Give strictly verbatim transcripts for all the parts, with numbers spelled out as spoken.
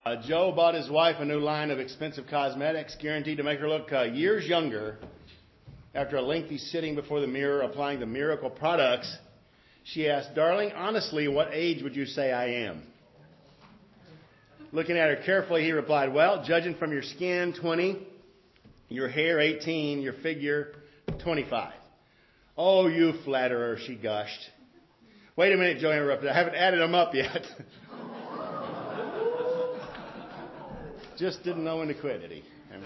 Uh, Joe bought his wife a new line of expensive cosmetics, guaranteed to make her look uh, years younger. After a lengthy sitting before the mirror applying the miracle products, she asked, "Darling, honestly, what age would you say I am?" Looking at her carefully, he replied, "Well, judging from your skin, twenty, your hair, eighteen, your figure, twenty-five. "Oh, you flatterer," she gushed. "Wait a minute," Joe interrupted. "I haven't added them up yet." Just didn't know when to quit, did he?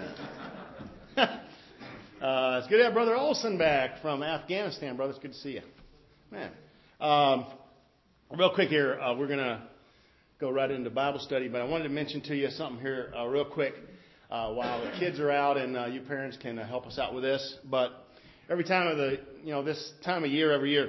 uh, it's good to have Brother Olson back from Afghanistan. Brother, it's good to see you. Man. Um, real quick here, uh, we're going to go right into Bible study, but I wanted to mention to you something here uh, real quick uh, while the kids are out, and uh, you parents can uh, help us out with this. But every time of the, you know, this time of year, every year,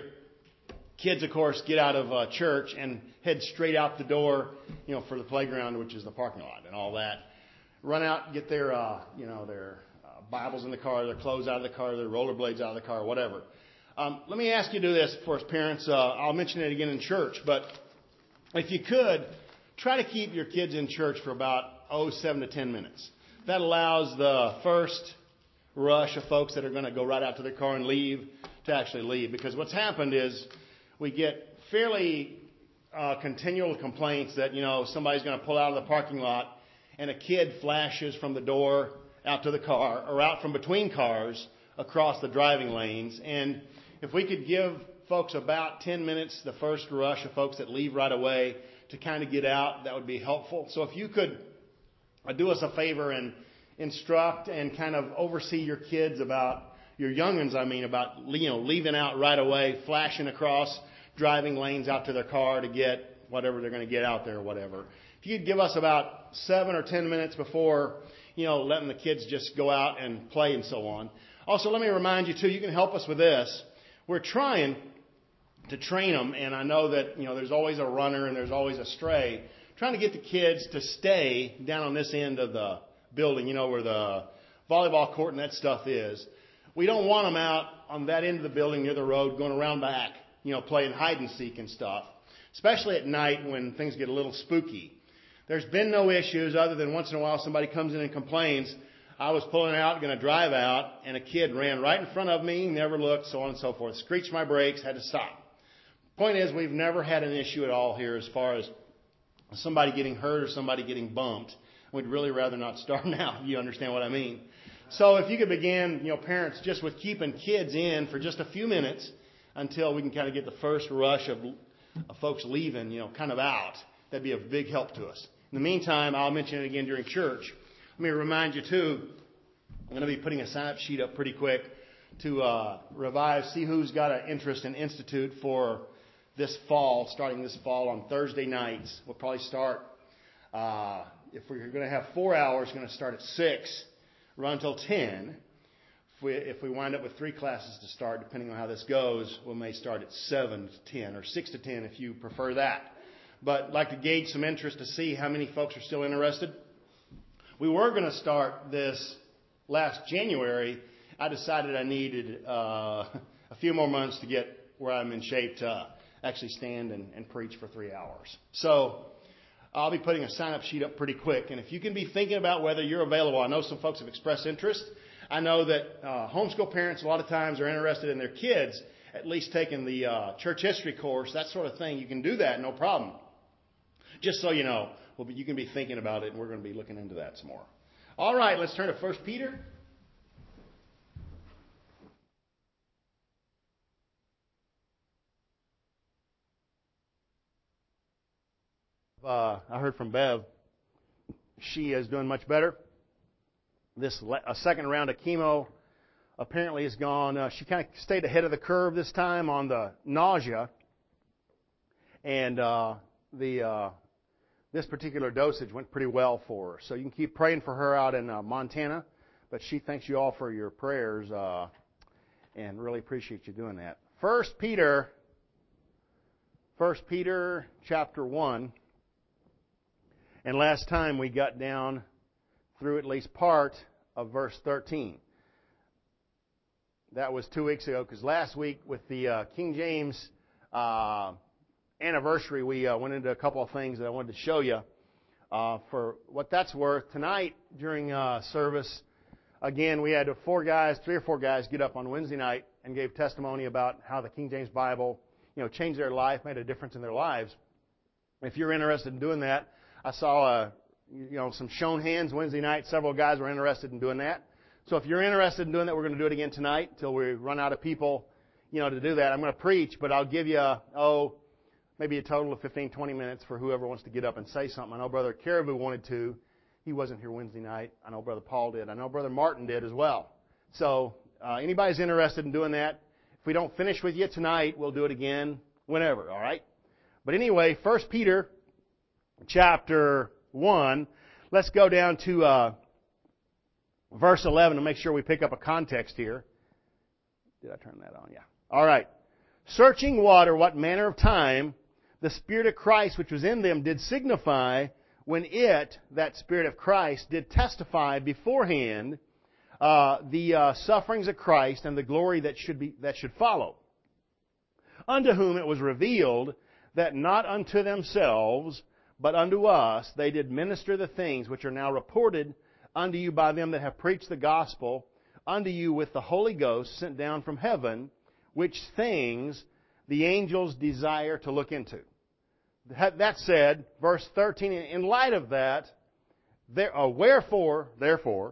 kids, of course, get out of uh, church and head straight out the door, you know, for the playground, which is the parking lot and all that. Run out, get their, uh, you know, their uh, Bibles in the car, their clothes out of the car, their rollerblades out of the car, whatever. Um, let me ask you to do this for us parents. Uh, I'll mention it again in church, but if you could, try to keep your kids in church for about, oh, seven to ten minutes. That allows the first rush of folks that are going to go right out to their car and leave to actually leave. Because what's happened is we get fairly uh, continual complaints that, you know, somebody's going to pull out of the parking lot and a kid flashes from the door out to the car or out from between cars across the driving lanes. And if we could give folks about ten minutes, the first rush of folks that leave right away, to kind of get out, that would be helpful. So if you could uh, do us a favor and instruct and kind of oversee your kids about, your young'uns, I mean, about, you know, leaving out right away, flashing across driving lanes out to their car to get whatever they're going to get out there or whatever. If you'd give us about seven or ten minutes before, you know, letting the kids just go out and play and so on. Also, let me remind you, too, you can help us with this. We're trying to train them, and I know that, you know, there's always a runner and there's always a stray. Trying to get the kids to stay down on this end of the building, you know, where the volleyball court and that stuff is. We don't want them out on that end of the building near the road going around back, you know, playing hide and seek and stuff, especially at night when things get a little spooky. There's been no issues other than once in a while somebody comes in and complains, "I was pulling out, going to drive out, and a kid ran right in front of me, never looked," so on and so forth. Screeched my brakes, had to stop. Point is, we've never had an issue at all here as far as somebody getting hurt or somebody getting bumped. We'd really rather not start now, if you understand what I mean. So if you could begin, you know, parents, just with keeping kids in for just a few minutes until we can kind of get the first rush of, of folks leaving, you know, kind of out, that'd be a big help to us. In the meantime, I'll mention it again during church. Let me remind you, too, I'm going to be putting a sign-up sheet up pretty quick to uh, revive, see who's got an interest in Institute for this fall, starting this fall on Thursday nights. We'll probably start, uh, if we're going to have four hours, going to start at six, run until ten. If we, if we wind up with three classes to start, depending on how this goes, we may start at seven to ten or six to ten if you prefer that. But I'd like to gauge some interest to see how many folks are still interested. We were going to start this last January. I decided I needed uh, a few more months to get where I'm in shape to actually stand and, and preach for three hours. So I'll be putting a sign-up sheet up pretty quick. And if you can be thinking about whether you're available, I know some folks have expressed interest. I know that uh, homeschool parents a lot of times are interested in their kids at least taking the uh, church history course, that sort of thing. You can do that, no problem. Just so you know, well, you can be thinking about it, and we're going to be looking into that some more. All right, let's turn to First Peter. Uh, I heard from Bev. She is doing much better. This a second round of chemo apparently has gone. Uh, she kind of stayed ahead of the curve this time on the nausea, and uh, the uh, this particular dosage went pretty well for her. So you can keep praying for her out in uh, Montana. But she thanks you all for your prayers, uh, and really appreciate you doing that. First Peter, First Peter chapter one. And last time we got down through at least part of verse thirteen. That was two weeks ago, because last week with the uh, King James uh, anniversary, we uh, went into a couple of things that I wanted to show you. Uh, for what that's worth, tonight during uh, service, again, we had four guys, three or four guys get up on Wednesday night and gave testimony about how the King James Bible, you know, changed their life, made a difference in their lives. If you're interested in doing that, I saw, uh, you know, some shown hands Wednesday night. Several guys were interested in doing that. So if you're interested in doing that, we're going to do it again tonight until we run out of people, you know, to do that. I'm going to preach, but I'll give you, oh, maybe a total of fifteen, twenty minutes for whoever wants to get up and say something. I know Brother Caribou wanted to. He wasn't here Wednesday night. I know Brother Paul did. I know Brother Martin did as well. So uh, anybody's interested in doing that, if we don't finish with you tonight, we'll do it again whenever, all right? But anyway, First Peter chapter one, let's go down to uh, verse eleven to make sure we pick up a context here. Did I turn that on? Yeah. All right. Searching water, what manner of time the Spirit of Christ which was in them did signify when it, that Spirit of Christ, did testify beforehand uh, the uh, sufferings of Christ and the glory that should be that should follow. Unto whom it was revealed that not unto themselves, but unto us they did minister the things which are now reported unto you by them that have preached the gospel unto you with the Holy Ghost sent down from heaven, which things the angels desire to look into. That said, verse thirteen, in light of that, there, uh, wherefore, therefore,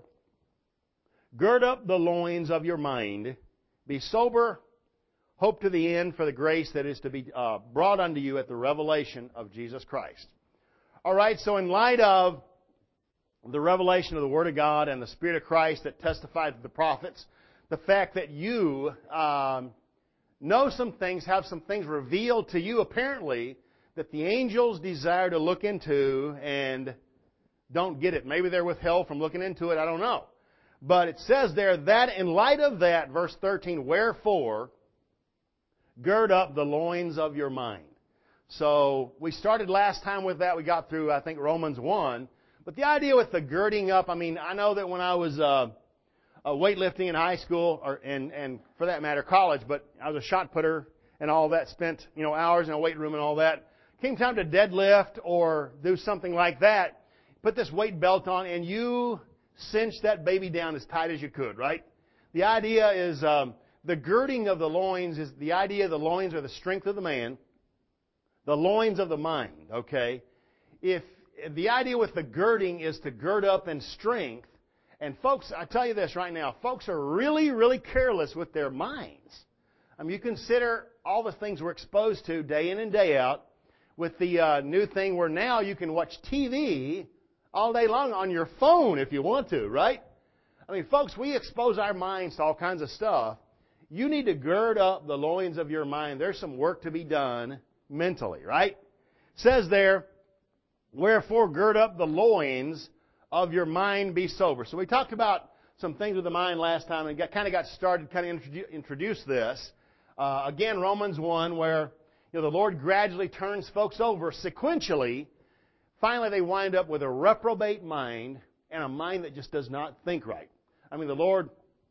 gird up the loins of your mind, be sober, hope to the end for the grace that is to be uh, brought unto you at the revelation of Jesus Christ. All right, so in light of the revelation of the Word of God and the Spirit of Christ that testified to the prophets, the fact that you um, know some things, have some things revealed to you apparently that the angels desire to look into and don't get it. Maybe they're withheld from looking into it, I don't know. But it says there that in light of that, verse thirteen, wherefore, gird up the loins of your mind. So we started last time with that. We got through, I think, Romans one. But the idea with the girding up, I mean, I know that when I was uh, uh, weightlifting in high school, or and, and for that matter, college, but I was a shot putter and all that, spent, you know, hours in a weight room and all that. Came time to deadlift or do something like that, put this weight belt on and you cinch that baby down as tight as you could, right? The idea is um, the girding of the loins is the idea of the loins are the strength of the man, the loins of the mind, okay? If the idea with the girding is to gird up in strength, and folks, I tell you this right now, folks are really, really careless with their minds. I mean, you consider all the things we're exposed to day in and day out with the uh, new thing where now you can watch T V all day long on your phone if you want to, right? I mean, folks, we expose our minds to all kinds of stuff. You need to gird up the loins of your mind. There's some work to be done mentally, right? It says there, wherefore gird up the loins of your mind, be sober. So we talked about some things with the mind last time and got, kind of got started, kind of introdu- introduced this. Uh, again, Romans one, where you know the Lord gradually turns folks over sequentially. Finally, they wind up with a reprobate mind and a mind that just does not think right. I mean, the Lord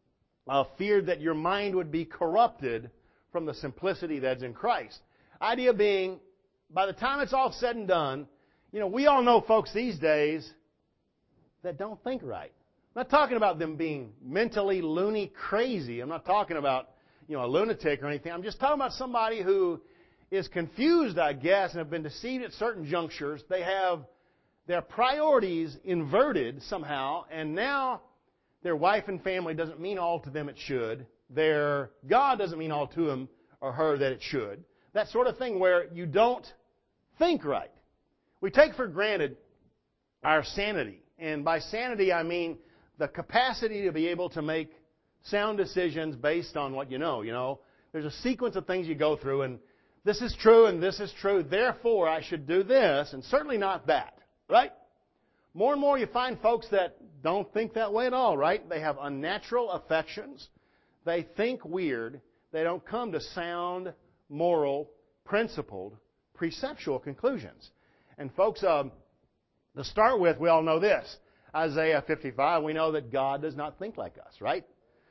uh, feared that your mind would be corrupted from the simplicity that's in Christ. Idea being, by the time it's all said and done, you know, we all know folks these days that don't think right. I'm not talking about them being mentally loony crazy. I'm not talking about, you know, a lunatic or anything. I'm just talking about somebody who is confused, I guess, and have been deceived at certain junctures. They have their priorities inverted somehow, and now their wife and family doesn't mean all to them it should. Their God doesn't mean all to him or her that it should. That sort of thing where you don't think right. We take for granted our sanity. And by sanity, I mean the capacity to be able to make sound decisions based on what you know. You know, there's a sequence of things you go through, and this is true and this is true, therefore I should do this, and certainly not that, right? More and more you find folks that don't think that way at all, right? They have unnatural affections. They think weird. They don't come to sound, moral, principled, preceptual conclusions. And folks, um, to start with, we all know this. Isaiah fifty-five, we know that God does not think like us, right?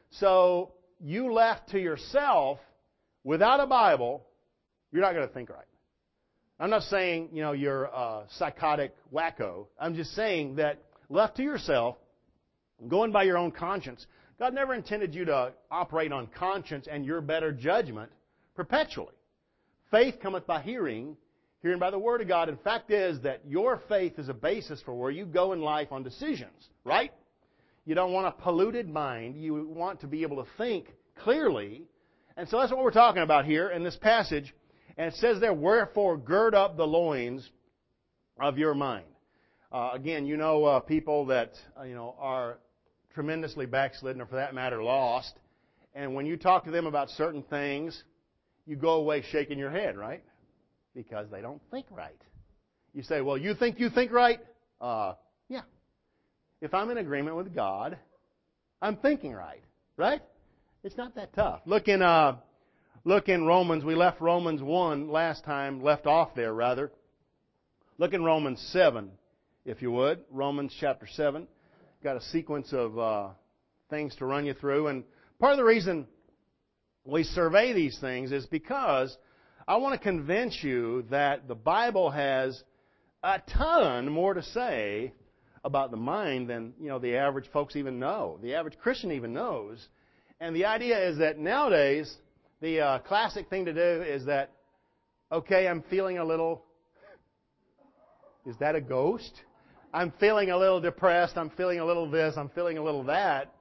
So you left to yourself without a Bible, you're not going to think right. I'm not saying, you know, you're a psychotic wacko. I'm just saying that left to yourself, going by your own conscience, God never intended you to operate on conscience and your better judgment perpetually. Faith cometh by hearing, hearing by the Word of God. And fact is that your faith is a basis for where you go in life on decisions, right? You don't want a polluted mind. You want to be able to think clearly. And so that's what we're talking about here in this passage. And it says there, wherefore gird up the loins of your mind. Uh, again, you know uh, people that uh, you know are tremendously backslidden, or for that matter, lost. And when you talk to them about certain things, you go away shaking your head, right? Because they don't think right. You say, well, you think you think right? Uh, yeah. If I'm in agreement with God, I'm thinking right, right? It's not that tough. Look in, uh, look in Romans. We left Romans one last time, left off there, rather. Look in Romans seven, if you would. Romans chapter seven. Got a sequence of uh, things to run you through. And part of the reason we survey these things is because I want to convince you that the Bible has a ton more to say about the mind than, you know, the average folks even know. The average Christian even knows. And the idea is that nowadays, the uh, classic thing to do is that, okay, I'm feeling a little, is that a ghost? I'm feeling a little depressed, I'm feeling a little this, I'm feeling a little that.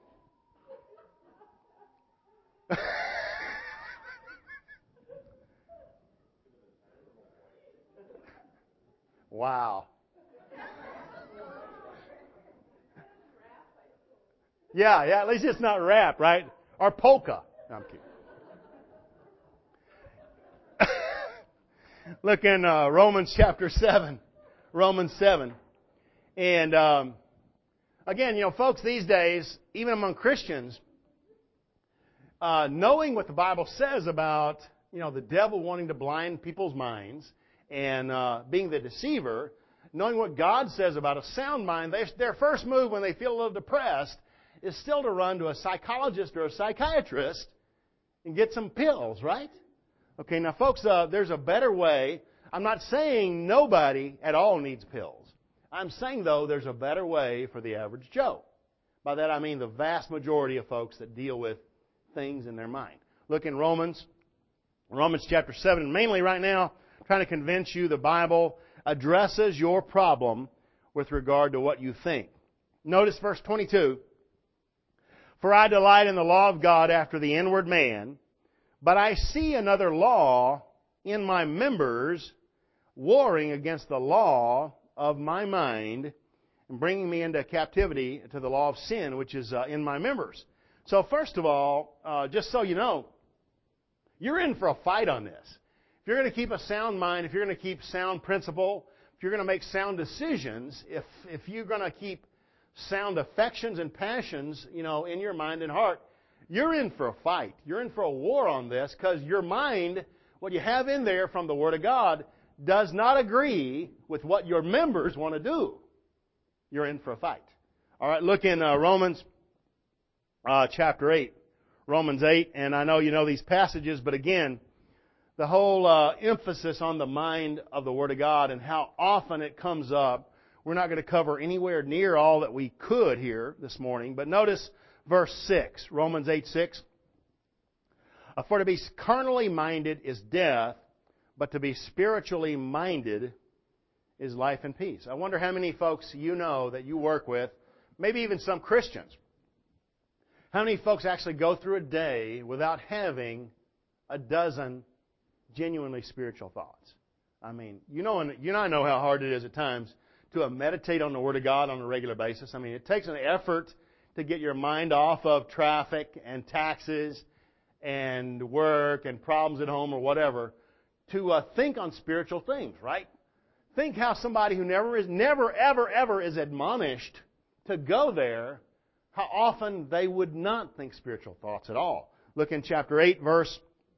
Wow. Yeah, yeah, at least it's not rap, right? Or polka. No, I'm kidding. Look in uh, Romans chapter seven. Romans seven. And um, again, you know, folks, these days, even among Christians, uh, knowing what the Bible says about, you know, the devil wanting to blind people's minds and uh, being the deceiver, knowing what God says about a sound mind, they, their first move when they feel a little depressed is still to run to a psychologist or a psychiatrist and get some pills, right? Okay, now folks, uh, there's a better way. I'm not saying nobody at all needs pills. I'm saying, though, there's a better way for the average Joe. By that I mean the vast majority of folks that deal with things in their mind. Look in Romans, Romans chapter seven. Mainly right now, I'm trying to convince you the Bible addresses your problem with regard to what you think. Notice verse twenty-two. For I delight in the law of God after the inward man, but I see another law in my members, warring against the law of my mind, and bringing me into captivity to the law of sin, which is uh, in my members. So first of all, uh, just so you know, you're in for a fight on this. If you're going to keep a sound mind, if you're going to keep sound principle, if you're going to make sound decisions, if if you're going to keep sound affections and passions, you know, in your mind and heart, you're in for a fight. You're in for a war on this because your mind, what you have in there from the Word of God, does not agree with what your members want to do. You're in for a fight. All right, look in uh, Romans uh, chapter eight. Romans eight, and I know you know these passages, but again, the whole uh, emphasis on the mind of the Word of God and how often it comes up. We're not going to cover anywhere near all that we could here this morning, but notice verse six, Romans eight six. For to be carnally minded is death, but to be spiritually minded is life and peace. I wonder how many folks you know that you work with, maybe even some Christians. How many folks actually go through a day without having a dozen genuinely spiritual thoughts? I mean, you know, and you know, I know how hard it is at times to meditate on the Word of God on a regular basis. I mean, it takes an effort to get your mind off of traffic and taxes and work and problems at home or whatever to uh, think on spiritual things, right? Think how somebody who never is, never, ever, ever is admonished to go there, how often they would not think spiritual thoughts at all. Look in chapter eight, verse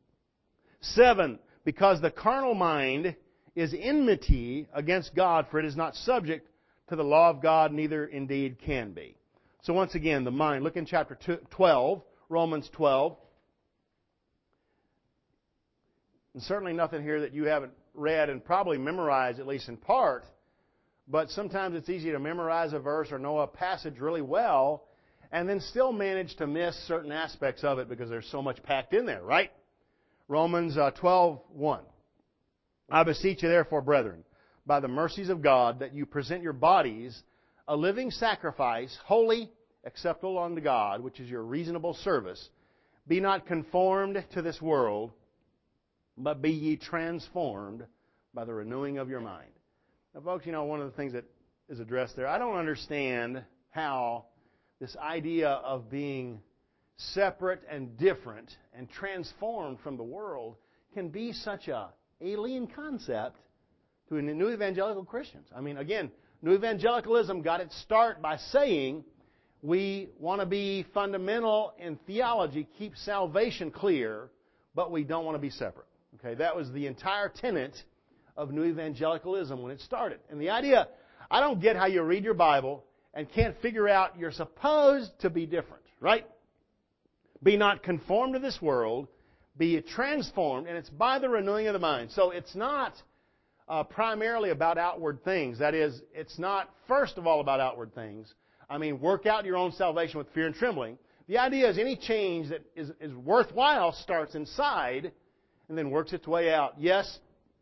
seven. Because the carnal mind is enmity against God, for it is not subject to the law of God, neither indeed can be. So once again, the mind. Look in chapter twelve, Romans twelve. And certainly nothing here that you haven't read and probably memorized, at least in part, but sometimes it's easy to memorize a verse or know a passage really well and then still manage to miss certain aspects of it because there's so much packed in there, right? Romans uh, twelve one. I beseech you therefore, brethren, by the mercies of God, that you present your bodies a living sacrifice, holy, acceptable unto God, which is your reasonable service. Be not conformed to this world, but be ye transformed by the renewing of your mind. Now, folks, you know, one of the things that is addressed there, I don't understand how this idea of being separate and different and transformed from the world can be such a alien concept to new evangelical Christians. I mean, again, new evangelicalism got its start by saying we want to be fundamental in theology, keep salvation clear, but we don't want to be separate. Okay, that was the entire tenet of new evangelicalism when it started. And the idea, I don't get how you read your Bible and can't figure out you're supposed to be different, right? Be not conformed to this world, be transformed, and it's by the renewing of the mind. So it's not uh, primarily about outward things. That is, it's not first of all about outward things. I mean, work out your own salvation with fear and trembling. The idea is any change that is, is worthwhile starts inside and then works its way out. Yes,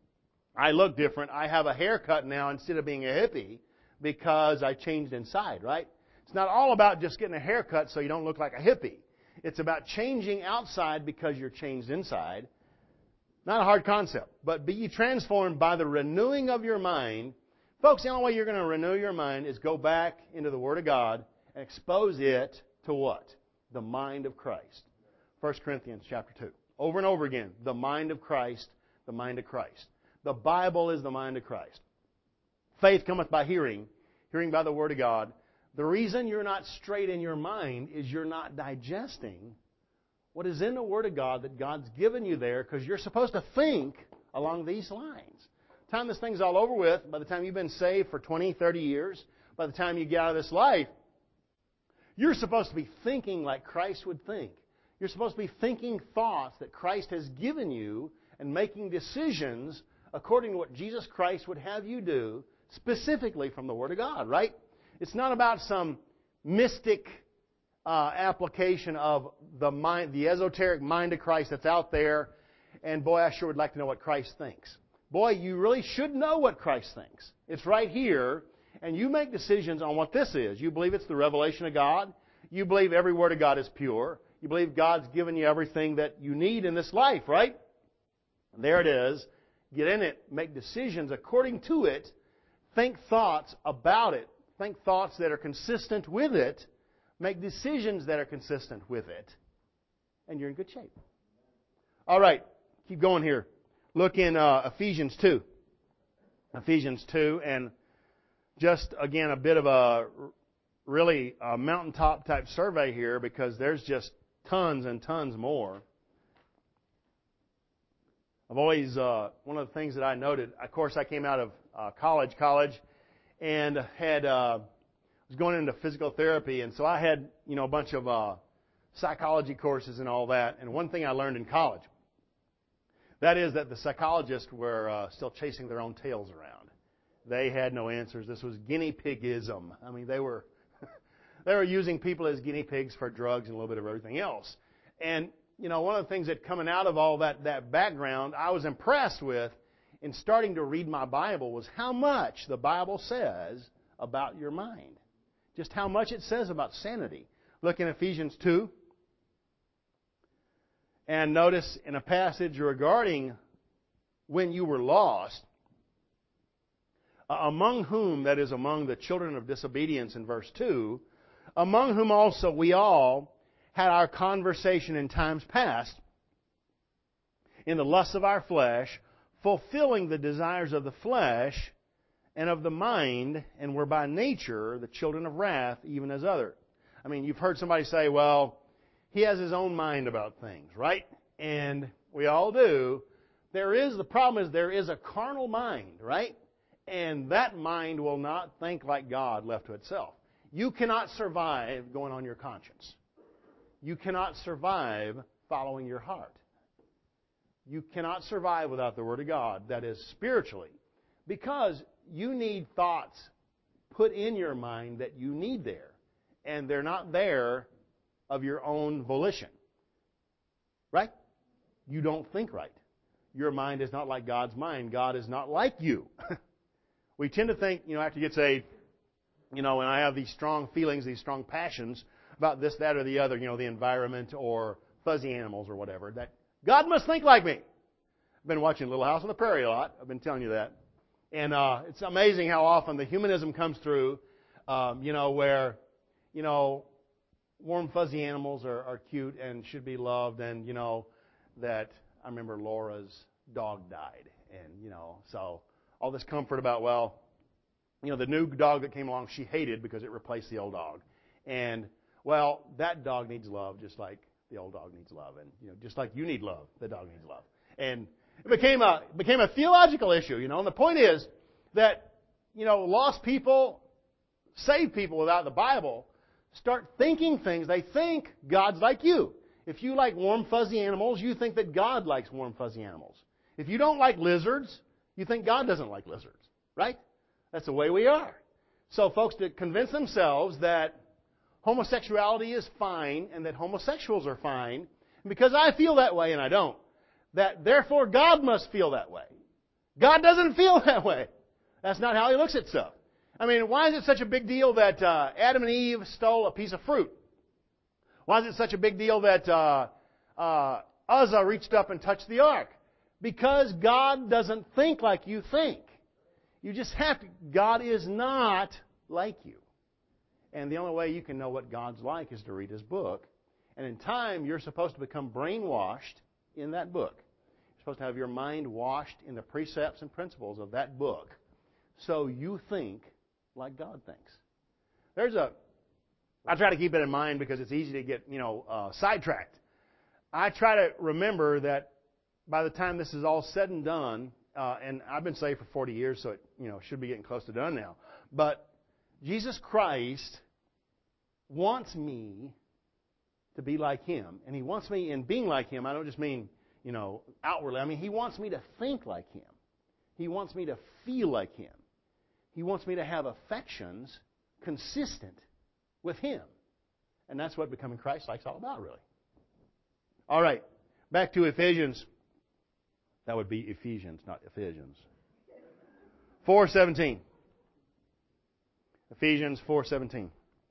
I look different. I have a haircut now instead of being a hippie because I changed inside, right? It's not all about just getting a haircut so you don't look like a hippie. It's about changing outside because you're changed inside. Not a hard concept, but be ye transformed by the renewing of your mind. Folks, the only way you're going to renew your mind is go back into the Word of God and expose it to what? The mind of Christ. First Corinthians chapter two. Over and over again, the mind of Christ, the mind of Christ. The Bible is the mind of Christ. Faith cometh by hearing, hearing by the Word of God. The reason you're not straight in your mind is you're not digesting what is in the Word of God that God's given you there, because you're supposed to think along these lines. By the time this thing's all over with, by the time you've been saved for twenty, thirty years, by the time you get out of this life, you're supposed to be thinking like Christ would think. You're supposed to be thinking thoughts that Christ has given you and making decisions according to what Jesus Christ would have you do, specifically from the Word of God, right? It's not about some mystic uh, application of the mind, the esoteric mind of Christ that's out there, and boy, I sure would like to know what Christ thinks. Boy, you really should know what Christ thinks. It's right here, and you make decisions on what this is. You believe it's the revelation of God. You believe every word of God is pure. You believe God's given you everything that you need in this life, right? And there it is. Get in it. Make decisions according to it. Think thoughts about it. Think thoughts that are consistent with it. Make decisions that are consistent with it. And you're in good shape. All right. Keep going here. Look in uh, Ephesians two. Ephesians two. And just, again, a bit of a really a mountaintop type survey here, because there's just tons and tons more. I've always, uh, one of the things that I noted, of course, I came out of uh, college, college, and had uh, was going into physical therapy, and so I had, you know, a bunch of uh, psychology courses and all that. And one thing I learned in college, that is that the psychologists were uh, still chasing their own tails around. They had no answers. This was guinea pigism. I mean, they were they were using people as guinea pigs for drugs and a little bit of everything else. And you know, one of the things that coming out of all that, that background, I was impressed with in starting to read my Bible was how much the Bible says about your mind. Just how much it says about sanity. Look in Ephesians two. And notice in a passage regarding when you were lost, uh, among whom, that is among the children of disobedience in verse two, among whom also we all had our conversation in times past, in the lusts of our flesh, fulfilling the desires of the flesh and of the mind, and were by nature the children of wrath, even as other. I mean, you've heard somebody say, well, he has his own mind about things, right? And we all do. There is, the problem is there is a carnal mind, right? And that mind will not think like God left to itself. You cannot survive going on your conscience. You cannot survive following your heart. You cannot survive without the Word of God, that is spiritually, because you need thoughts put in your mind that you need there, and they're not there of your own volition. Right? You don't think right. Your mind is not like God's mind. God is not like you. We tend to think, you know, after you get saved, you know, and I have these strong feelings, these strong passions about this, that, or the other, you know, the environment or fuzzy animals or whatever, that God must think like me. I've been watching Little House on the Prairie a lot. I've been telling you that. And uh, it's amazing how often the humanism comes through, um, you know, where, you know, warm, fuzzy animals are, are cute and should be loved. And, you know, that I remember Laura's dog died. And, you know, so all this comfort about, well, you know, the new dog that came along, she hated because it replaced the old dog. And, well, that dog needs love just like the old dog needs love. And, you know, just like you need love, the dog needs love. And it became a, it became a theological issue, you know. And the point is that, you know, lost people, saved people without the Bible start thinking things. They think God's like you. If you like warm, fuzzy animals, you think that God likes warm, fuzzy animals. If you don't like lizards, you think God doesn't like lizards. Right? That's the way we are. So folks that convince themselves that homosexuality is fine and that homosexuals are fine, and because I feel that way and I don't, that therefore God must feel that way. God doesn't feel that way. That's not how He looks at stuff. I mean, why is it such a big deal that uh, Adam and Eve stole a piece of fruit? Why is it such a big deal that uh, uh, Uzzah reached up and touched the ark? Because God doesn't think like you think. You just have to. God is not like you. And the only way you can know what God's like is to read His book. And in time, you're supposed to become brainwashed in that book. You're supposed to have your mind washed in the precepts and principles of that book so you think like God thinks. There's a... I try to keep it in mind because it's easy to get, you know, uh, sidetracked. I try to remember that by the time this is all said and done, Uh, and I've been saved for forty years, so it, you know, should be getting close to done now. But Jesus Christ wants me to be like Him. And He wants me in being like Him. I don't just mean, you know, outwardly. I mean, He wants me to think like Him. He wants me to feel like Him. He wants me to have affections consistent with Him. And that's what becoming Christ-like is all about, really. All right. Back to Ephesians. That would be Ephesians, not Ephesians. four seventeen. Ephesians four seventeen.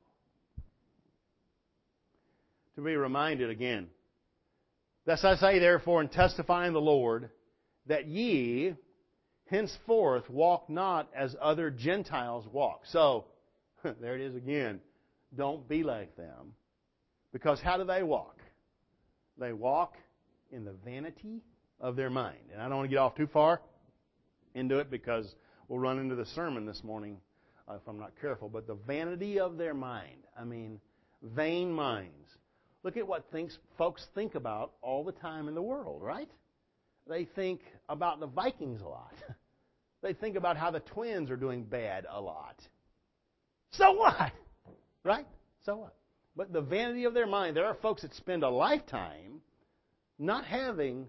To be reminded again. Thus I say, therefore, and testify in the Lord, that ye henceforth walk not as other Gentiles walk. So, there it is again. Don't be like them. Because how do they walk? They walk in the vanity of their mind. And I don't want to get off too far into it because we'll run into the sermon this morning uh, if I'm not careful. But the vanity of their mind. I mean, vain minds. Look at what things, folks think about all the time in the world, right? They think about the Vikings a lot. They think about how the Twins are doing bad a lot. So what? Right? So what? But the vanity of their mind. There are folks that spend a lifetime not having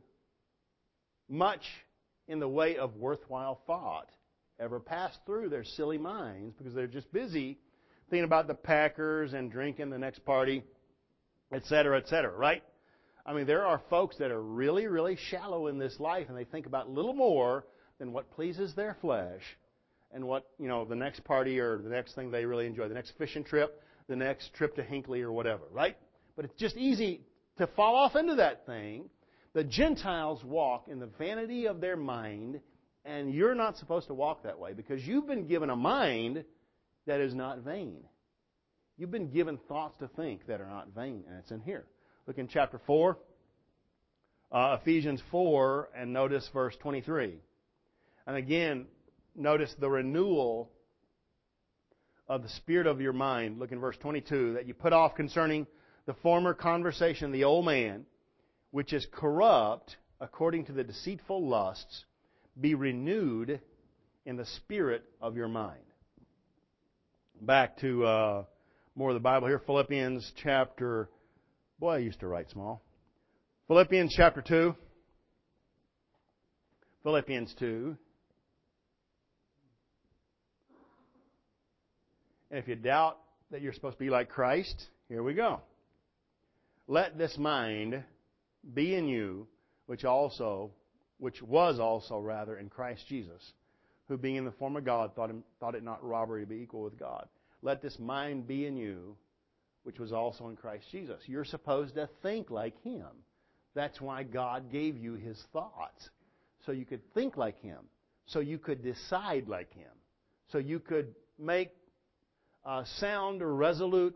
much in the way of worthwhile thought ever pass through their silly minds because they're just busy thinking about the Packers and drinking the next party, et cetera, et cetera, right? I mean, there are folks that are really, really shallow in this life and they think about little more than what pleases their flesh and what, you know, the next party or the next thing they really enjoy, the next fishing trip, the next trip to Hinckley or whatever, right? But it's just easy to fall off into that thing. The Gentiles walk in the vanity of their mind, and you're not supposed to walk that way because you've been given a mind that is not vain. You've been given thoughts to think that are not vain, and it's in here. Look in chapter four, uh, Ephesians four, and notice verse twenty-three. And again, notice the renewal of the spirit of your mind. Look in verse twenty-two, that you put off concerning the former conversation, the old man, which is corrupt according to the deceitful lusts, be renewed in the spirit of your mind. Back to uh, more of the Bible here, Philippians chapter... Boy, I used to write small. Philippians chapter two. Philippians two. And if you doubt that you're supposed to be like Christ, here we go. Let this mind be in you, which also, which was also rather in Christ Jesus, who being in the form of God thought, him, thought it not robbery to be equal with God. Let this mind be in you, which was also in Christ Jesus. You're supposed to think like Him. That's why God gave you His thoughts. So you could think like Him. So you could decide like Him. So you could make uh, sound or resolute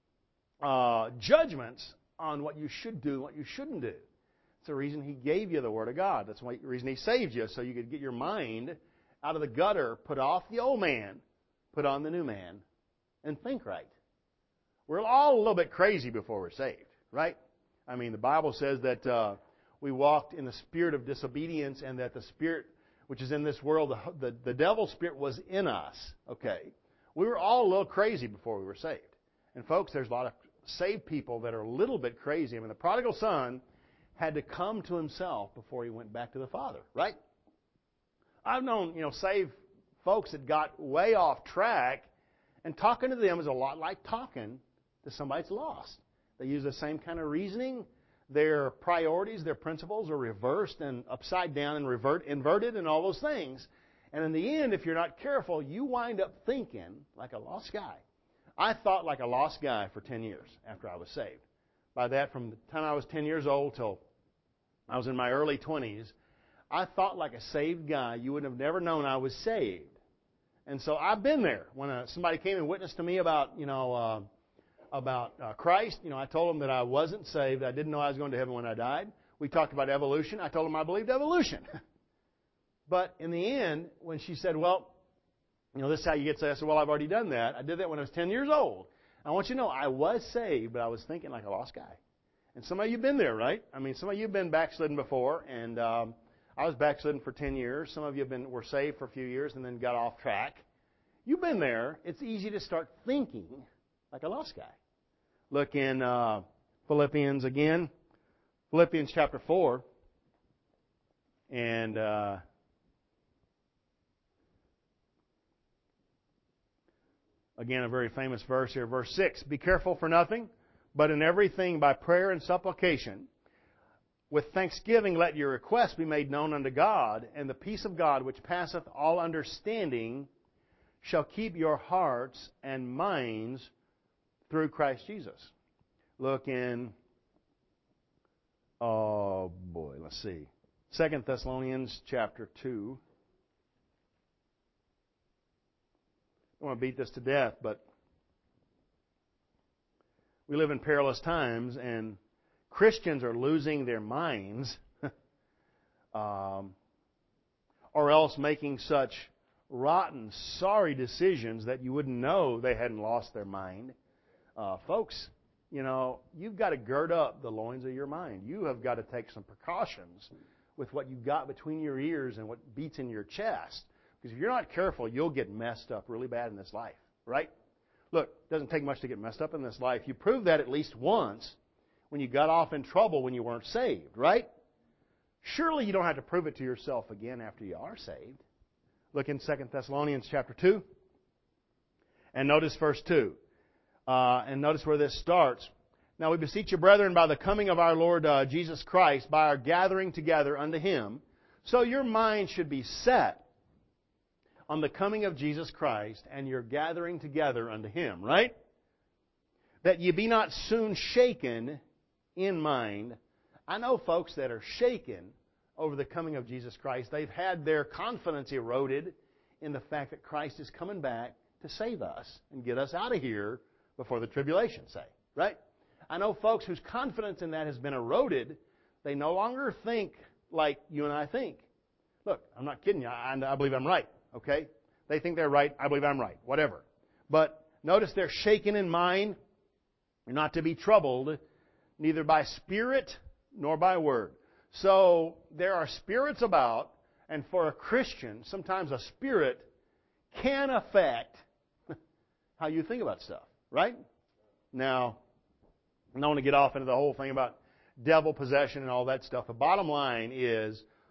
uh, judgments on what you should do and what you shouldn't do. It's the reason He gave you the Word of God. That's the reason He saved you, so you could get your mind out of the gutter, put off the old man, put on the new man, and think right. We're all a little bit crazy before we're saved, right? I mean, the Bible says that uh, we walked in the spirit of disobedience, and that the spirit which is in this world, the, the, the devil's spirit was in us, okay? We were all a little crazy before we were saved. And folks, there's a lot of saved people that are a little bit crazy. I mean, the prodigal son had to come to himself before he went back to the Father, right? I've known, you know, saved folks that got way off track, and talking to them is a lot like talking to somebody that's lost. They use the same kind of reasoning. Their priorities, their principles are reversed and upside down and revert, inverted and all those things. And in the end, if you're not careful, you wind up thinking like a lost guy. I thought like a lost guy for ten years after I was saved. By that, from the time I was ten years old till I was in my early twenties, I thought like a saved guy. You would have never known I was saved. And so I've been there. When uh, somebody came and witnessed to me about, you know, uh, about uh, Christ, you know, I told them that I wasn't saved. I didn't know I was going to heaven when I died. We talked about evolution. I told them I believed evolution. But in the end, when she said, well, you know, this is how you get saved, I said, well, I've already done that. I did that when I was ten years old. I want you to know I was saved, but I was thinking like a lost guy. And some of you have been there, right? I mean, some of you have been backslidden before, and um, I was backslidden for ten years. Some of you have been were saved for a few years and then got off track. You've been there. It's easy to start thinking like a lost guy. Look in uh, Philippians again. Philippians chapter four. And uh, again, a very famous verse here, verse six. Be careful for nothing, but in everything by prayer and supplication, with thanksgiving let your requests be made known unto God, and the peace of God, which passeth all understanding, shall keep your hearts and minds through Christ Jesus. Look in, oh boy, let's see, Second Thessalonians chapter two. I don't want to beat this to death, but we live in perilous times, and Christians are losing their minds, um, or else making such rotten, sorry decisions that you wouldn't know they hadn't lost their mind. Uh, folks, you know, you've got to gird up the loins of your mind. You have got to take some precautions with what you've got between your ears and what beats in your chest. Because if you're not careful, you'll get messed up really bad in this life, right? Look, it doesn't take much to get messed up in this life. You proved that at least once when you got off in trouble when you weren't saved, right? Surely you don't have to prove it to yourself again after you are saved. Look in Second Thessalonians chapter two. And notice verse two. Uh, and notice where this starts. Now we beseech you, brethren, by the coming of our Lord uh, Jesus Christ, by our gathering together unto Him. So your mind should be set on the coming of Jesus Christ and your gathering together unto Him, right? That ye be not soon shaken in mind. I know folks that are shaken over the coming of Jesus Christ. They've had their confidence eroded in the fact that Christ is coming back to save us and get us out of here before the tribulation, say, right? I know folks whose confidence in that has been eroded. They no longer think like you and I think. Look, I'm not kidding you. I, I believe I'm right, okay? They think they're right. I believe I'm right, whatever. But notice they're shaken in mind, not to be troubled, neither by spirit nor by word. So there are spirits about, and for a Christian, sometimes a spirit can affect how you think about stuff, right? Now, I don't want to get off into the whole thing about devil possession and all that stuff. The bottom line is,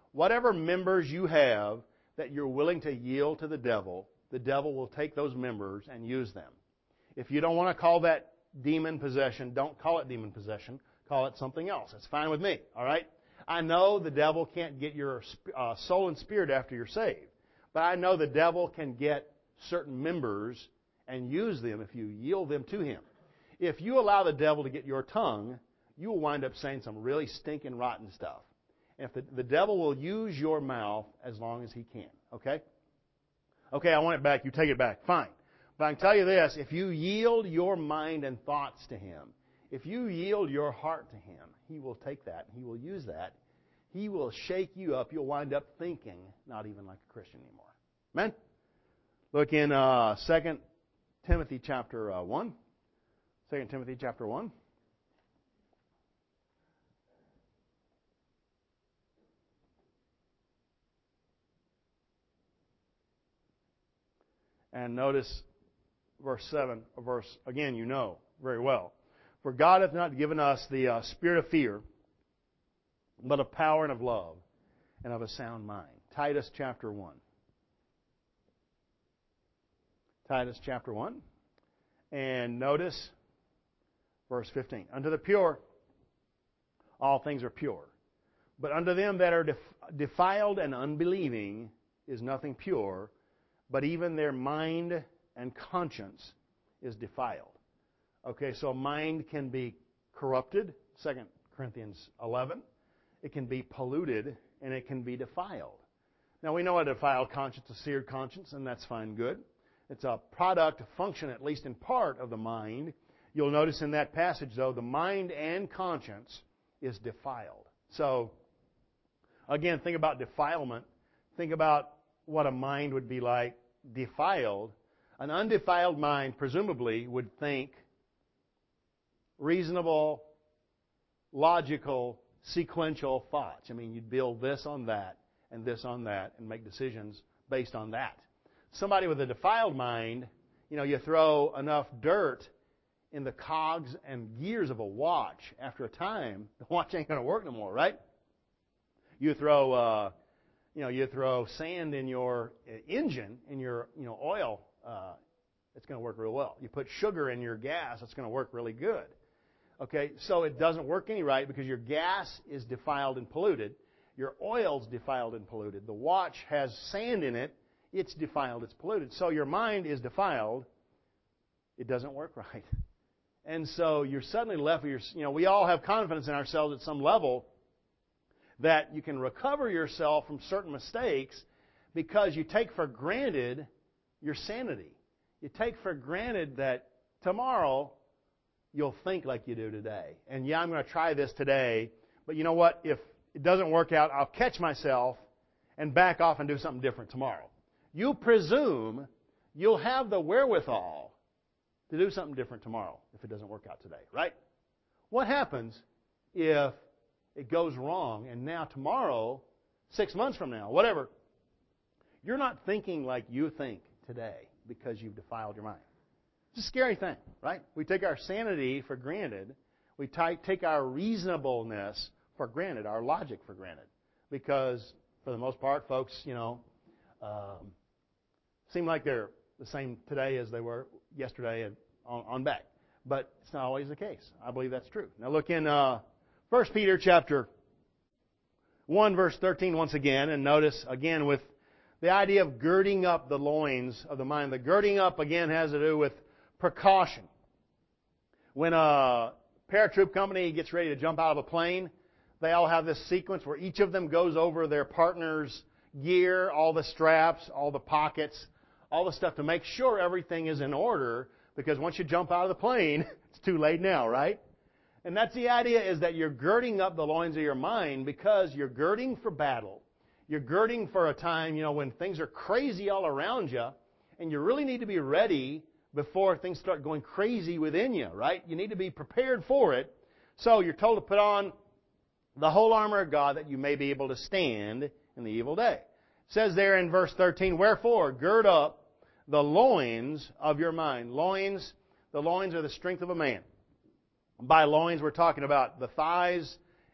whatever members you have that you're willing to yield to the devil, the devil will take those members and use them. If you don't want to call that demon possession, don't call it demon possession. Call it something else. It's fine with me, all right? I know the devil can't get your uh, soul and spirit after you're saved. But I know the devil can get certain members and use them if you yield them to him. If you allow the devil to get your tongue, you will wind up saying some really stinking, rotten stuff. And if the, the devil will use your mouth as long as he can, okay? Okay, I want it back. You take it back. Fine. But I can tell you this, if you yield your mind and thoughts to him, if you yield your heart to him, he will take that and he will use that. He will shake you up. You'll wind up thinking not even like a Christian anymore. Amen? Look in uh, Second Timothy chapter uh, one. Second Timothy chapter one. And notice verse seven, or verse, again, you know very well. For God hath not given us the uh, spirit of fear, but of power and of love and of a sound mind. Titus chapter one. Titus chapter one. And notice verse fifteen. Unto the pure, all things are pure. But unto them that are def- defiled and unbelieving is nothing pure, but even their mind and conscience is defiled. Okay, so mind can be corrupted, Second Corinthians eleven. It can be polluted, and it can be defiled. Now, we know a defiled conscience, a seared conscience, and that's fine, good. It's a product, a function, at least in part, of the mind. You'll notice in that passage, though, the mind and conscience is defiled. So, again, think about defilement. Think about what a mind would be like defiled. An undefiled mind, presumably, would think reasonable, logical, sequential thoughts. I mean, you'd build this on that and this on that and make decisions based on that. Somebody with a defiled mind, you know, you throw enough dirt in the cogs and gears of a watch, after a time, the watch ain't going to work no more, right? You throw, uh, you know, you throw sand in your engine, in your, you know, oil, uh, it's going to work real well. You put sugar in your gas, it's going to work really good. Okay, so it doesn't work any right because your gas is defiled and polluted. Your oil's defiled and polluted. The watch has sand in it. It's defiled, it's polluted. So your mind is defiled. It doesn't work right. And so you're suddenly left with your, you know, we all have confidence in ourselves at some level that you can recover yourself from certain mistakes because you take for granted your sanity. You take for granted that tomorrow you'll think like you do today. And yeah, I'm going to try this today, but you know what? If it doesn't work out, I'll catch myself and back off and do something different tomorrow. You presume you'll have the wherewithal to do something different tomorrow if it doesn't work out today, right? What happens if it goes wrong and now tomorrow, six months from now, whatever, you're not thinking like you think today because you've defiled your mind? It's a scary thing, right? We take our sanity for granted. We take our reasonableness for granted, our logic for granted. Because, for the most part, folks, you know, um, seem like they're the same today as they were yesterday and on, on back. But it's not always the case. I believe that's true. Now look in uh, First Peter chapter one, verse thirteen once again, and notice again with the idea of girding up the loins of the mind. The girding up, again, has to do with precaution. When a paratroop company gets ready to jump out of a plane, they all have this sequence where each of them goes over their partner's gear, all the straps, all the pockets, all the stuff to make sure everything is in order, because once you jump out of the plane, it's too late now, right? And that's the idea, is that you're girding up the loins of your mind because you're girding for battle. You're girding for a time, you know, when things are crazy all around you, and you really need to be ready before things start going crazy within you, right? You need to be prepared for it. So you're told to put on the whole armor of God that you may be able to stand in the evil day. It says there in verse thirteen, wherefore gird up the loins of your mind. Loins, the loins are the strength of a man. By loins we're talking about the thighs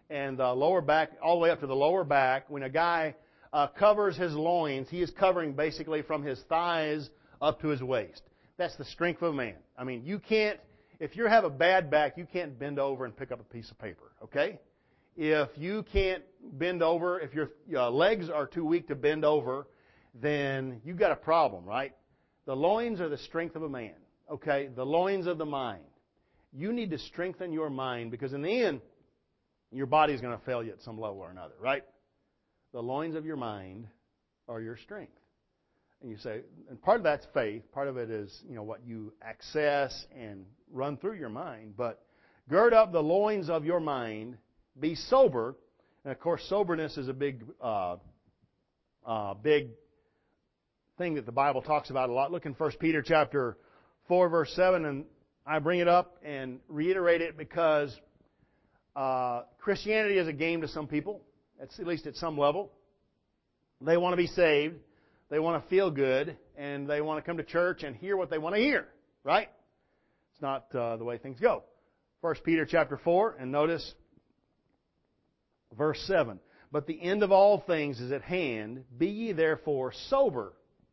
and the lower back, all the way up to the lower back. When a guy uh, covers his loins, he is covering basically from his thighs up to his waist. That's the strength of a man. I mean, you can't, if you have a bad back, you can't bend over and pick up a piece of paper, okay? If you can't bend over, if your uh, legs are too weak to bend over, then you've got a problem, right? The loins are the strength of a man, okay? The loins of the mind. You need to strengthen your mind because in the end, your body is going to fail you at some level or another, right? The loins of your mind are your strength. And you say, and part of that's faith. Part of it is, you know, what you access and run through your mind. But gird up the loins of your mind. Be sober. And of course, soberness is a big, uh, uh, big thing that the Bible talks about a lot. Look in First Peter chapter four, verse seven, and I bring it up and reiterate it because uh, Christianity is a game to some people, at least at some level. They want to be saved. They want to feel good, and they want to come to church and hear what they want to hear, right? It's not uh, the way things go. First Peter chapter four, and notice verse seven. But the end of all things is at hand. Be ye therefore sober.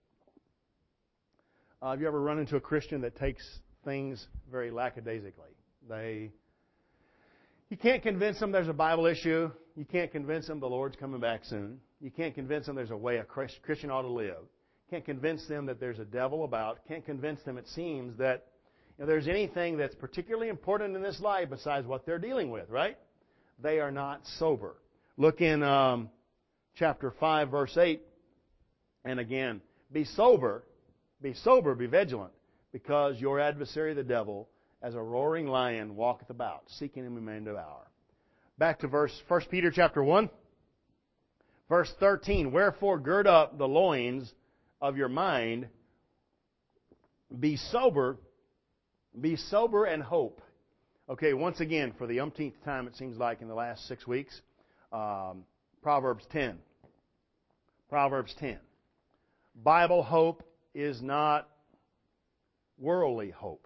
Uh, have you ever run into a Christian that takes things very lackadaisically? They, you can't convince them there's a Bible issue. You can't convince them the Lord's coming back soon. You can't convince them there's a way a Christian ought to live. You can't convince them that there's a devil about. You can't convince them, it seems, that you know, there's anything that's particularly important in this life besides what they're dealing with, right? They are not sober. Look in um, chapter five, verse eight. And again, be sober, be sober, be vigilant, because your adversary, the devil, as a roaring lion, walketh about, seeking whom he may devour. Back to verse First Peter chapter one. Verse thirteen, wherefore gird up the loins of your mind, be sober, be sober and hope. Okay, once again, for the umpteenth time it seems like in the last six weeks, um, Proverbs ten. Proverbs ten. Bible hope is not worldly hope.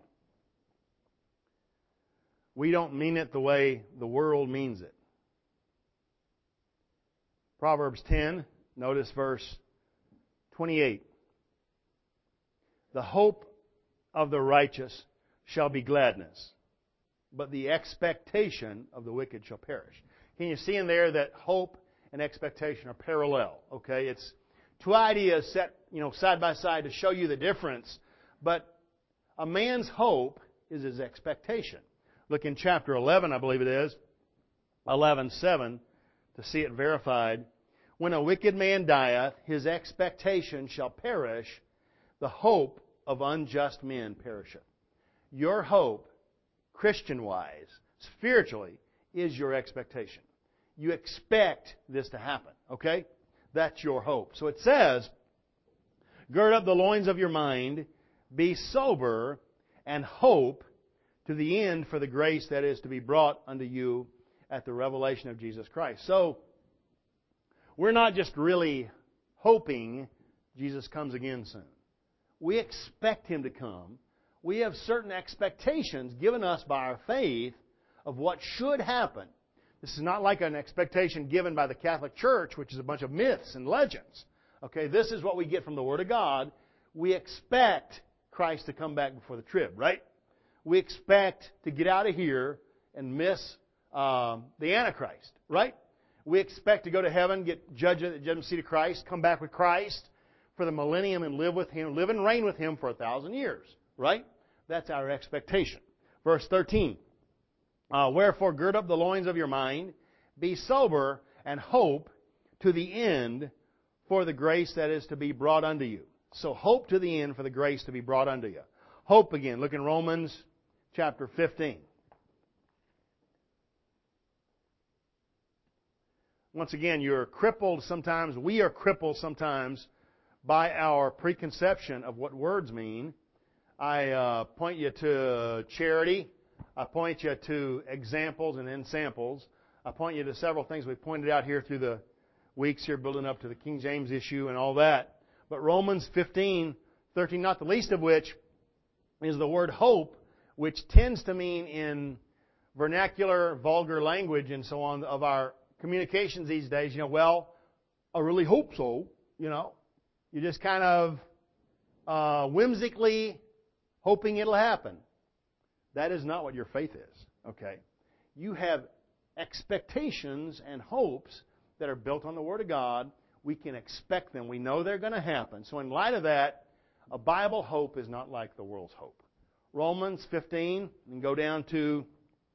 We don't mean it the way the world means it. Proverbs ten, notice verse twenty-eight. The hope of the righteous shall be gladness, but the expectation of the wicked shall perish. Can you see in there that hope and expectation are parallel? Okay, it's two ideas set, you know, side by side to show you the difference. But a man's hope is his expectation. Look in chapter eleven, I believe it is, eleven seven, to see it verified. When a wicked man dieth, his expectation shall perish. The hope of unjust men perisheth. Your hope, Christian-wise, spiritually, is your expectation. You expect this to happen, okay? That's your hope. So it says, gird up the loins of your mind, be sober, and hope to the end for the grace that is to be brought unto you at the revelation of Jesus Christ. So, we're not just really hoping Jesus comes again soon. We expect Him to come. We have certain expectations given us by our faith of what should happen. This is not like an expectation given by the Catholic Church, which is a bunch of myths and legends. Okay, this is what we get from the Word of God. We expect Christ to come back before the trib, right? We expect to get out of here and miss um, the Antichrist, right? We expect to go to heaven, get judged at the judgment seat of Christ, come back with Christ for the millennium and live with Him, live and reign with Him for a thousand years, right? That's our expectation. Verse thirteen. Uh, Wherefore gird up the loins of your mind, be sober, and hope to the end for the grace that is to be brought unto you. So hope to the end for the grace to be brought unto you. Hope again. Look in Romans chapter fifteen. Once again, you're crippled sometimes, we are crippled sometimes by our preconception of what words mean. I uh, point you to charity. I point you to examples and then samples. I point you to several things we pointed out here through the weeks here building up to the King James issue and all that. But Romans fifteen, thirteen, not the least of which is the word hope, which tends to mean in vernacular, vulgar language and so on of our communications these days, you know, well, I really hope so, you know. You're just kind of uh, whimsically hoping it'll happen. That is not what your faith is, okay? You have expectations and hopes that are built on the Word of God. We can expect them. We know they're going to happen. So in light of that, a Bible hope is not like the world's hope. Romans fifteen, and go down to,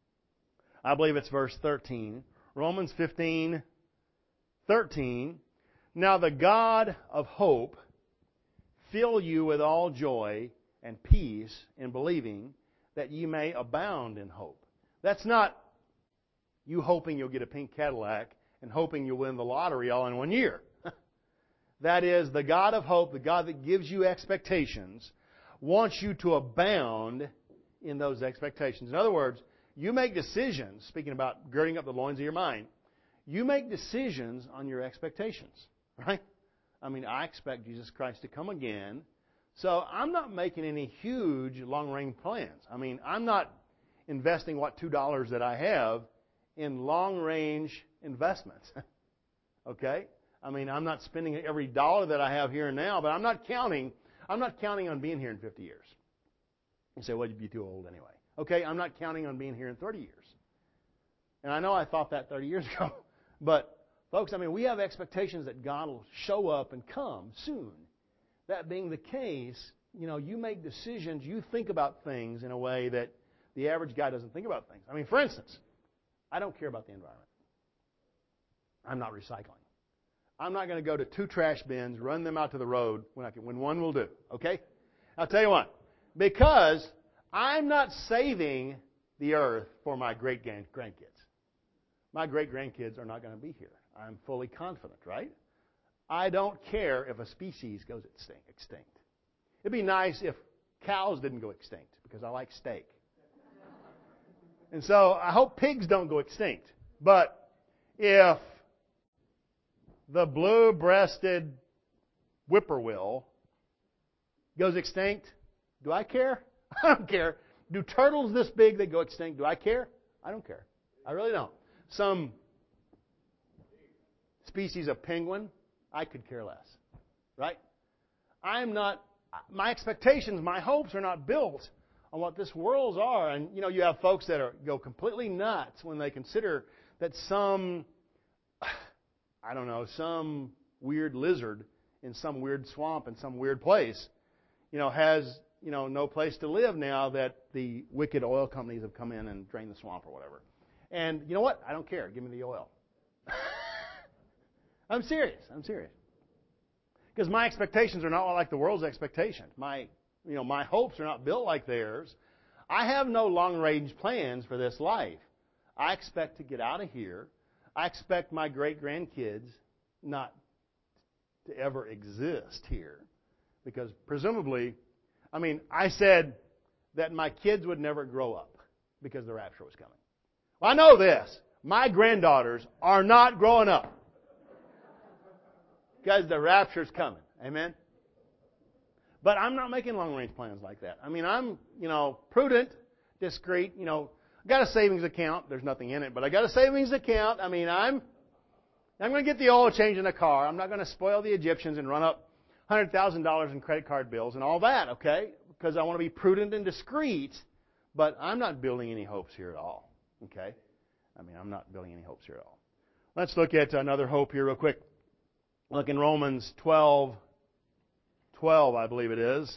I believe it's verse thirteen. Romans fifteen, thirteen. Now the God of hope fill you with all joy and peace in believing, that ye may abound in hope. That's not you hoping you'll get a pink Cadillac and hoping you'll win the lottery all in one year. That is, the God of hope, the God that gives you expectations, wants you to abound in those expectations. In other words, you make decisions, speaking about girding up the loins of your mind, you make decisions on your expectations, right? I mean, I expect Jesus Christ to come again. So I'm not making any huge long-range plans. I mean, I'm not investing, what, two dollars that I have in long-range investments. Okay? I mean, I'm not spending every dollar that I have here and now, but I'm not counting, I'm not counting on being here in fifty years. You say, well, you'd be too old anyway. Okay, I'm not counting on being here in thirty years. And I know I thought that thirty years ago. But, folks, I mean, we have expectations that God will show up and come soon. That being the case, you know, you make decisions, you think about things in a way that the average guy doesn't think about things. I mean, for instance, I don't care about the environment. I'm not recycling. I'm not going to go to two trash bins, run them out to the road when I can, when one will do. Okay? I'll tell you what. Because I'm not saving the earth for my great grandkids. My great grandkids are not going to be here. I'm fully confident, right? I don't care if a species goes extinct. It'd be nice if cows didn't go extinct, because I like steak. And so I hope pigs don't go extinct. But if the blue-breasted whippoorwill goes extinct, do I care? I don't care. Do turtles this big that go extinct, do I care? I don't care. I really don't. Some species of penguin, I could care less. Right? I'm not, my expectations, my hopes are not built on what this world's are. And, you know, you have folks that are, go completely nuts when they consider that some, I don't know, some weird lizard in some weird swamp in some weird place, you know, has, you know, no place to live now that the wicked oil companies have come in and drained the swamp or whatever. And you know what? I don't care. Give me the oil. I'm serious. I'm serious. Because my expectations are not like the world's expectations. My, you know, my hopes are not built like theirs. I have no long-range plans for this life. I expect to get out of here. I expect my great-grandkids not to ever exist here. Because presumably, I mean, I said that my kids would never grow up because the rapture was coming. Well, I know this. My granddaughters are not growing up. Because the rapture's coming. Amen? But I'm not making long-range plans like that. I mean, I'm, you know, prudent, discreet. You know, I got a savings account. There's nothing in it, but I got a savings account. I mean, I'm, I'm going to get the oil change in the car. I'm not going to spoil the Egyptians and run up one hundred thousand dollars in credit card bills and all that, okay? Because I want to be prudent and discreet, but I'm not building any hopes here at all, okay? I mean, I'm not building any hopes here at all. Let's look at another hope here real quick. Look in Romans twelve, twelve, I believe it is.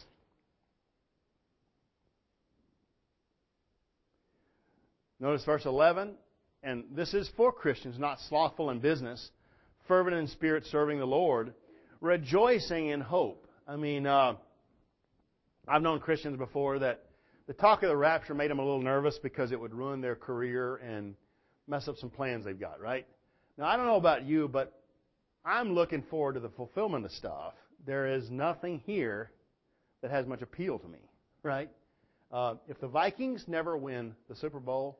Notice verse eleven. And this is for Christians, not slothful in business, fervent in spirit, serving the Lord, rejoicing in hope. I mean, uh, I've known Christians before that the talk of the rapture made them a little nervous because it would ruin their career and mess up some plans they've got, right? Now, I don't know about you, but I'm looking forward to the fulfillment of stuff. There is nothing here that has much appeal to me, right? Uh, if the Vikings never win the Super Bowl,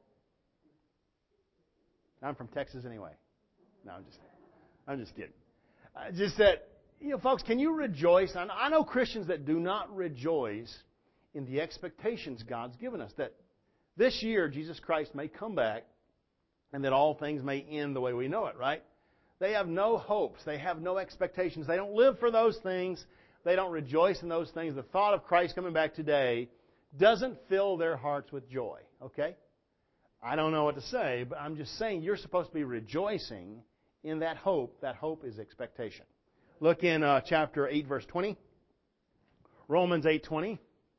I'm from Texas anyway. No, I'm just, I'm just kidding. Uh, just that, you know, folks, can you rejoice? I know Christians that do not rejoice in the expectations God's given us. That this year Jesus Christ may come back and that all things may end the way we know it, right? They have no hopes. They have no expectations. They don't live for those things. They don't rejoice in those things. The thought of Christ coming back today doesn't fill their hearts with joy, okay? I don't know what to say, but I'm just saying you're supposed to be rejoicing in that hope. That hope is expectation. Look in uh, chapter eight, verse twenty. Romans eight twenty.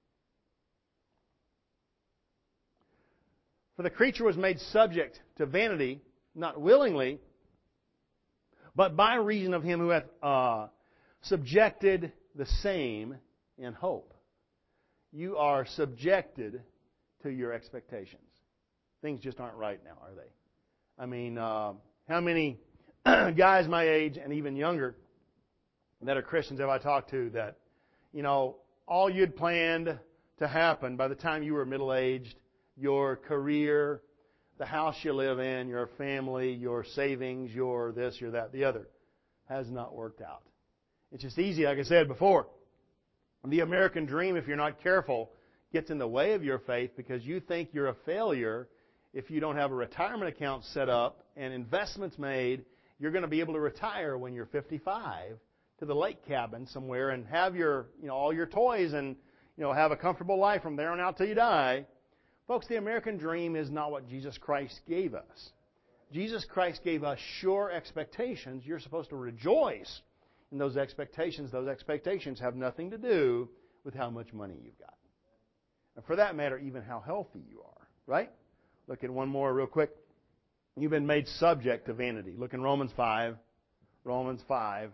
For the creature was made subject to vanity, not willingly, but by reason of him who hath uh, subjected the same in hope. You are subjected to your expectations. Things just aren't right now, are they? I mean, uh, how many guys my age and even younger that are Christians have I talked to that, you know, all you'd planned to happen by the time you were middle-aged, your career, the house you live in, your family, your savings, your this, your that, the other, has not worked out. It's just easy, like I said before. The American dream, if you're not careful, gets in the way of your faith because you think you're a failure if you don't have a retirement account set up and investments made. You're going to be able to retire when you're fifty-five to the lake cabin somewhere and have your, you know, all your toys and, you know, have a comfortable life from there on out till you die. Folks, the American dream is not what Jesus Christ gave us. Jesus Christ gave us sure expectations. You're supposed to rejoice in those expectations. Those expectations have nothing to do with how much money you've got. And for that matter, even how healthy you are. Right? Look at one more real quick. You've been made subject to vanity. Look in Romans five. Romans five.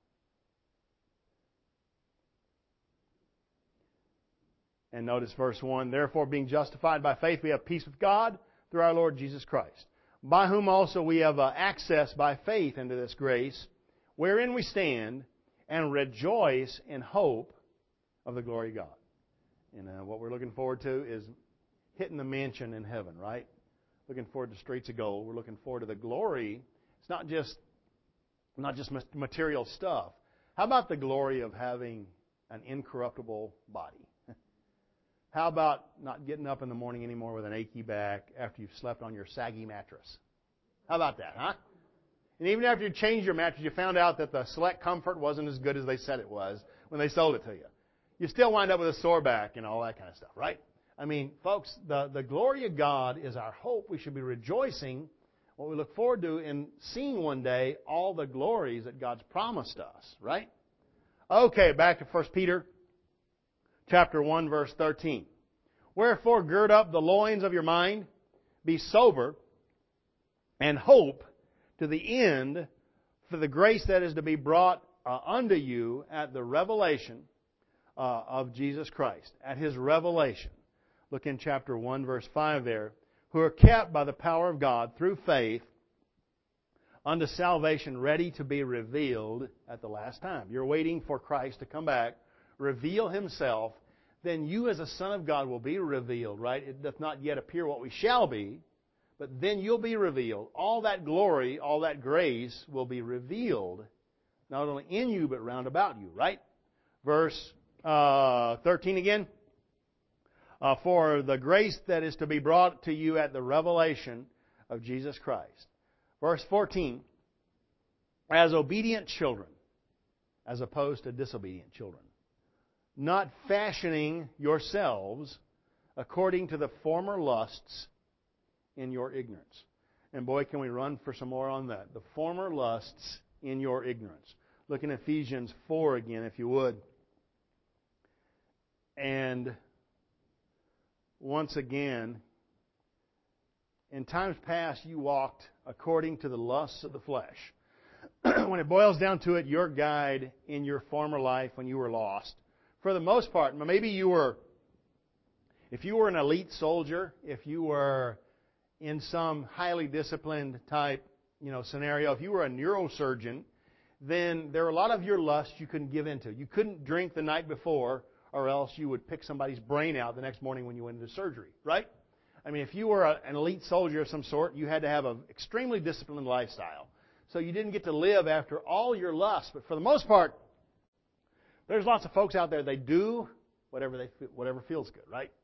And notice verse one. Therefore, being justified by faith, we have peace with God through our Lord Jesus Christ, by whom also we have uh, access by faith into this grace, wherein we stand and rejoice in hope of the glory of God. And uh, what we're looking forward to is hitting the mansion in heaven, right? Looking forward to streets of gold. We're looking forward to the glory. It's not just not just material stuff. How about the glory of having an incorruptible body? How about not getting up in the morning anymore with an achy back after you've slept on your saggy mattress? How about that, huh? And even after you changed your mattress, you found out that the Select Comfort wasn't as good as they said it was when they sold it to you. You still wind up with a sore back and all that kind of stuff, right? I mean, folks, the, the glory of God is our hope. We should be rejoicing what we look forward to in seeing one day all the glories that God's promised us, right? Okay, back to First Peter chapter one, verse thirteen. Wherefore gird up the loins of your mind, be sober, and hope to the end for the grace that is to be brought uh, unto you at the revelation uh, of Jesus Christ, at His revelation. Look in chapter one, verse five there. Who are kept by the power of God through faith unto salvation, ready to be revealed at the last time. You're waiting for Christ to come back, reveal Himself, then you as a son of God will be revealed, right? It doth not yet appear what we shall be, but then you'll be revealed. All that glory, all that grace will be revealed, not only in you, but round about you, right? Verse uh, thirteen again. Uh, for the grace that is to be brought to you at the revelation of Jesus Christ. Verse fourteen. As obedient children, as opposed to disobedient children, not fashioning yourselves according to the former lusts in your ignorance. And boy, can we run for some more on that. The former lusts in your ignorance. Look in Ephesians four again, if you would. And once again, in times past you walked according to the lusts of the flesh. When it boils down to it, your guide in your former life when you were lost, for the most part, maybe you were, if you were an elite soldier, if you were in some highly disciplined type, you know, scenario, if you were a neurosurgeon, then there were a lot of your lusts you couldn't give into. You couldn't drink the night before, or else you would pick somebody's brain out the next morning when you went into surgery, right? I mean, if you were a, an elite soldier of some sort, you had to have an extremely disciplined lifestyle. So you didn't get to live after all your lusts. But for the most part, there's lots of folks out there, they do whatever they whatever feels good, right?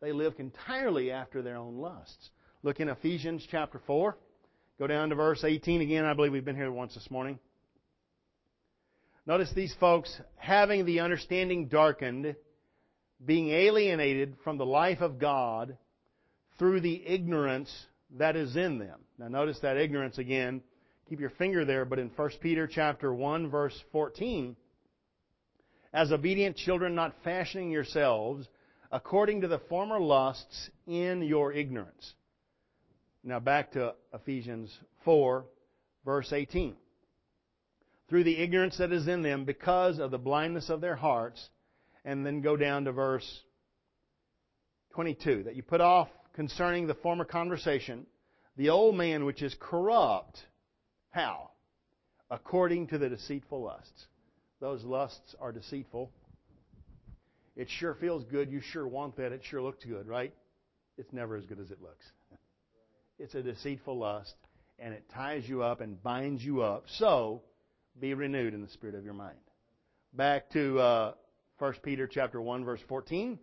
They live entirely after their own lusts. Look in Ephesians chapter four. Go down to verse eighteen again. I believe we've been here once this morning. Notice these folks, having the understanding darkened, being alienated from the life of God through the ignorance that is in them. Now notice that ignorance again. Keep your finger there, but in First Peter chapter one, verse fourteen, as obedient children, not fashioning yourselves according to the former lusts in your ignorance. Now back to Ephesians four, verse eighteen. Through the ignorance that is in them because of the blindness of their hearts. And then go down to verse twenty-two. That you put off concerning the former conversation, the old man which is corrupt. How? According to the deceitful lusts. Those lusts are deceitful. It sure feels good. You sure want that. It sure looks good, right? It's never as good as it looks. It's a deceitful lust, and it ties you up and binds you up. So, be renewed in the spirit of your mind. Back to uh, First Peter chapter one, verse fourteen.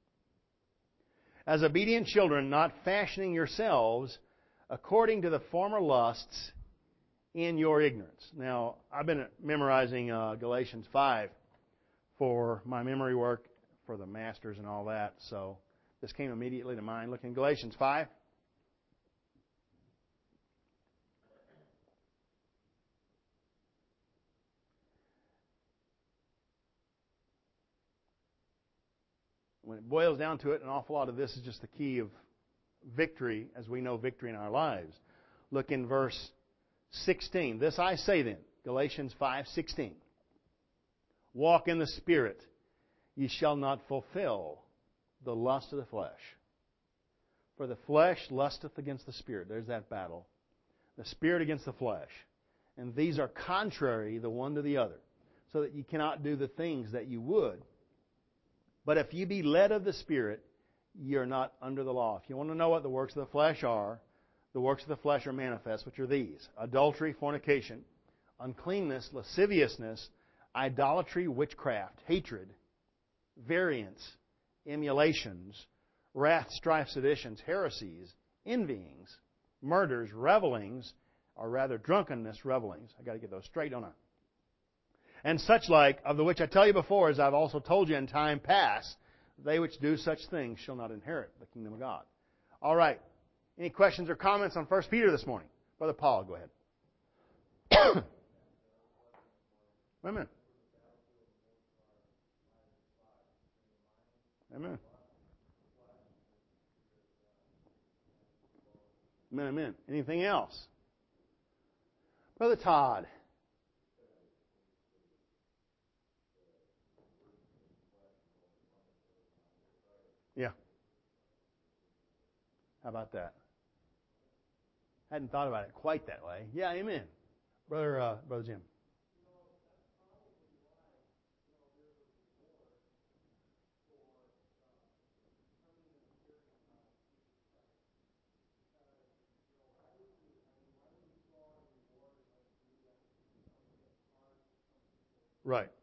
As obedient children, not fashioning yourselves according to the former lusts in your ignorance. Now, I've been memorizing uh, Galatians five for my memory work for the masters and all that, so this came immediately to mind. Look in Galatians five. When it boils down to it, an awful lot of this is just the key of victory as we know victory in our lives. Look in verse sixteen. This I say then, Galatians five sixteen. Walk in the Spirit, ye shall not fulfill the lust of the flesh. For the flesh lusteth against the Spirit. There's that battle. The Spirit against the flesh. And these are contrary the one to the other, so that you cannot do the things that you would. But if you be led of the Spirit, you're not under the law. If you want to know what the works of the flesh are, the works of the flesh are manifest, which are these: adultery, fornication, uncleanness, lasciviousness, idolatry, witchcraft, hatred, variance, emulations, wrath, strife, seditions, heresies, envyings, murders, revelings, or rather drunkenness, revelings. I've got to get those straight, don't I? And such like, of the which I tell you before, as I've also told you in time past, they which do such things shall not inherit the kingdom of God. All right. Any questions or comments on First Peter this morning? Brother Paul, go ahead. Amen. Amen. Amen, amen. Anything else? Brother Todd. Yeah. How about that? Hadn't thought about it quite that way. Yeah, amen. Brother, uh, Brother Jim. Right.